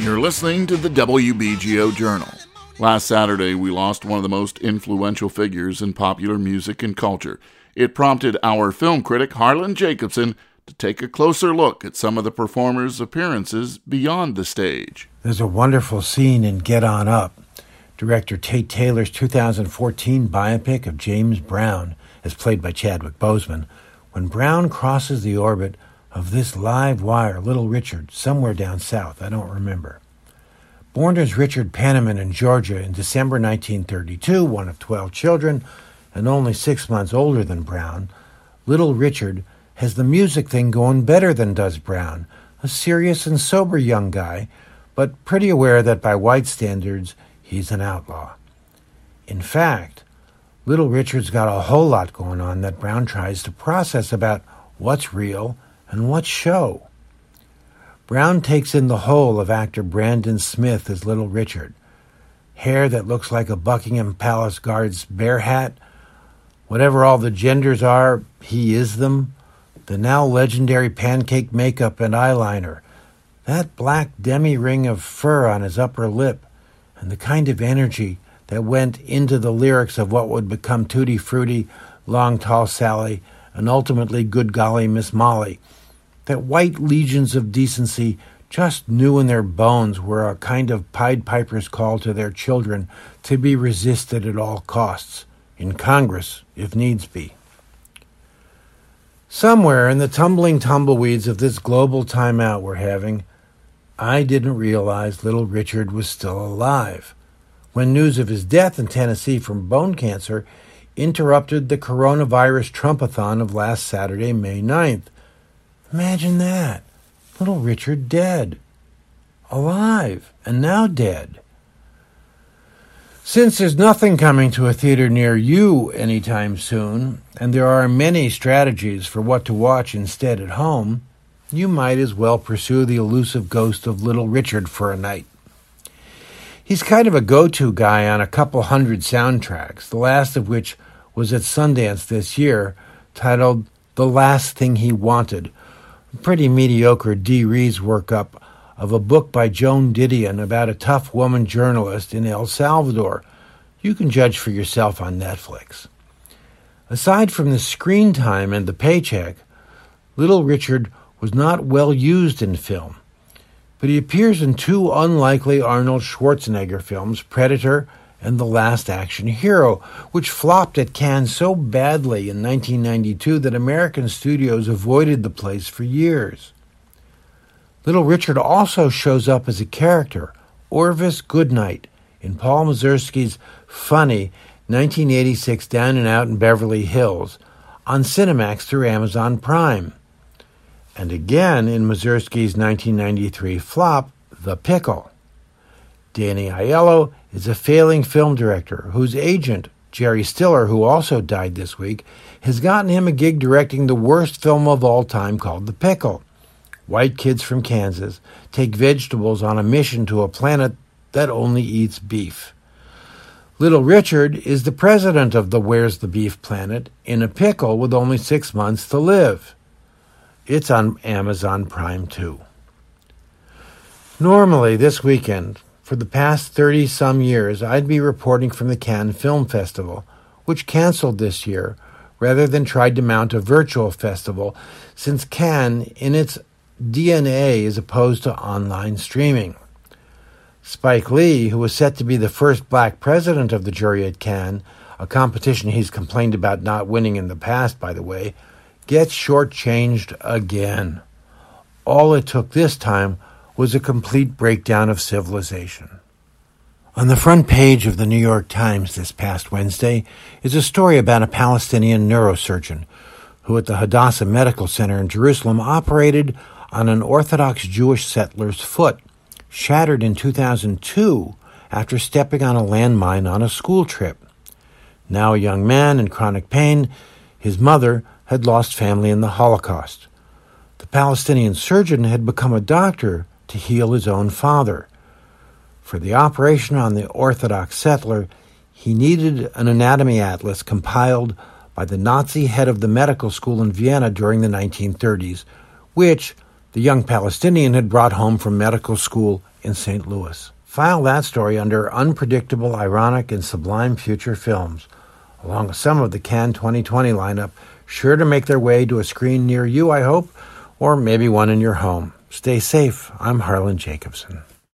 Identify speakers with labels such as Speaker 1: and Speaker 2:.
Speaker 1: You're listening to the WBGO Journal. Last Saturday, we lost one of the most influential figures in popular music and culture. It prompted our film critic, Harlan Jacobson, to take a closer look at some of the performers' appearances beyond the stage.
Speaker 2: There's a wonderful scene in Get On Up, director Tate Taylor's 2014 biopic of James Brown, as played by Chadwick Boseman, when Brown crosses the orbit of this live wire, Little Richard, somewhere down south, I don't remember. Born as Richard Penniman in Georgia in December 1932, one of 12 children, and only 6 months older than Brown, Little Richard has the music thing going better than does Brown, a serious and sober young guy, but pretty aware that by white standards, he's an outlaw. In fact, Little Richard's got a whole lot going on that Brown tries to process about what's real and what's show. Brown takes in the whole of actor Brandon Smith as Little Richard. Hair that looks like a Buckingham Palace guard's bear hat. Whatever all the genders are, he is them. The now legendary pancake makeup and eyeliner. That black demi-ring of fur on his upper lip. And the kind of energy that went into the lyrics of what would become Tutti Frutti, Long Tall Sally, and ultimately Good Golly Miss Molly. That white legions of decency just knew in their bones were a kind of Pied Piper's call to their children to be resisted at all costs, in Congress, if needs be. Somewhere in the tumbling tumbleweeds of this global timeout we're having, I didn't realize Little Richard was still alive, when news of his death in Tennessee from bone cancer interrupted the coronavirus Trumpathon of last Saturday, May 9th. Imagine that. Little Richard dead. Alive, and now dead. Since there's nothing coming to a theater near you anytime soon, and there are many strategies for what to watch instead at home, you might as well pursue the elusive ghost of Little Richard for a night. He's kind of a go-to guy on a couple hundred soundtracks, the last of which was at Sundance this year, titled The Last Thing He Wanted, a pretty mediocre Dee Rees workup of a book by Joan Didion about a tough woman journalist in El Salvador. You can judge for yourself on Netflix. Aside from the screen time and the paycheck, Little Richard was not well used in film, but he appears in two unlikely Arnold Schwarzenegger films, Predator and The Last Action Hero, which flopped at Cannes so badly in 1992 that American studios avoided the place for years. Little Richard also shows up as a character, Orvis Goodnight, in Paul Mazursky's funny 1986 Down and Out in Beverly Hills, on Cinemax through Amazon Prime. And again in Mazursky's 1993 flop, The Pickle. Danny Aiello is a failing film director whose agent, Jerry Stiller, who also died this week, has gotten him a gig directing the worst film of all time called The Pickle. White kids from Kansas take vegetables on a mission to a planet that only eats beef. Little Richard is the president of the Where's the Beef planet in a pickle with only 6 months to live. It's on Amazon Prime too. Normally this weekend, for the past 30-some years, I'd be reporting from the Cannes Film Festival, which canceled this year, rather than tried to mount a virtual festival, since Cannes, in its DNA, is opposed to online streaming. Spike Lee, who was set to be the first black president of the jury at Cannes, a competition he's complained about not winning in the past, by the way, gets shortchanged again. All it took this time was a complete breakdown of civilization. On the front page of the New York Times this past Wednesday is a story about a Palestinian neurosurgeon who at the Hadassah Medical Center in Jerusalem operated on an Orthodox Jewish settler's foot, shattered in 2002 after stepping on a landmine on a school trip. Now a young man in chronic pain, his mother had lost family in the Holocaust. The Palestinian surgeon had become a doctor to heal his own father. For the operation on the Orthodox settler, he needed an anatomy atlas compiled by the Nazi head of the medical school in Vienna during the 1930s, which, the young Palestinian had brought home from medical school in St. Louis. File that story under Unpredictable, Ironic, and Sublime Future Films, along with some of the Cannes 2020 lineup, sure to make their way to a screen near you, I hope, or maybe one in your home. Stay safe. I'm Harlan Jacobson.